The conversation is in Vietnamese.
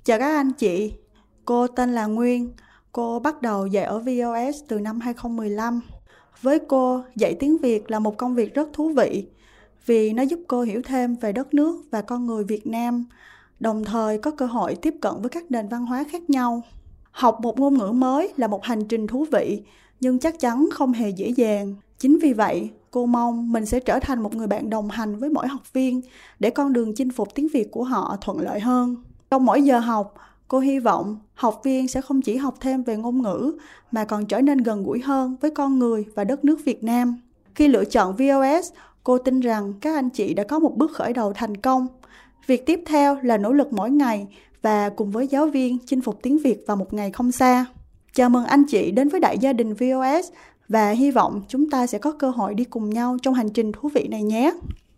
Chào các anh chị, cô tên là Nguyên. Cô bắt đầu dạy ở VOS từ năm 2015. Với cô, dạy tiếng Việt là một công việc rất thú vị vì nó giúp cô hiểu thêm về đất nước và con người Việt Nam, đồng thời có cơ hội tiếp cận với các nền văn hóa khác nhau. Học một ngôn ngữ mới là một hành trình thú vị, nhưng chắc chắn không hề dễ dàng. Chính vì vậy, cô mong mình sẽ trở thành một người bạn đồng hành với mỗi học viên để con đường chinh phục tiếng Việt của họ thuận lợi hơn. Trong mỗi giờ học, cô hy vọng học viên sẽ không chỉ học thêm về ngôn ngữ mà còn trở nên gần gũi hơn với con người và đất nước Việt Nam. Khi lựa chọn VOS, cô tin rằng các anh chị đã có một bước khởi đầu thành công. Việc tiếp theo là nỗ lực mỗi ngày và cùng với giáo viên chinh phục tiếng Việt vào một ngày không xa. Chào mừng anh chị đến với đại gia đình VOS và hy vọng chúng ta sẽ có cơ hội đi cùng nhau trong hành trình thú vị này nhé.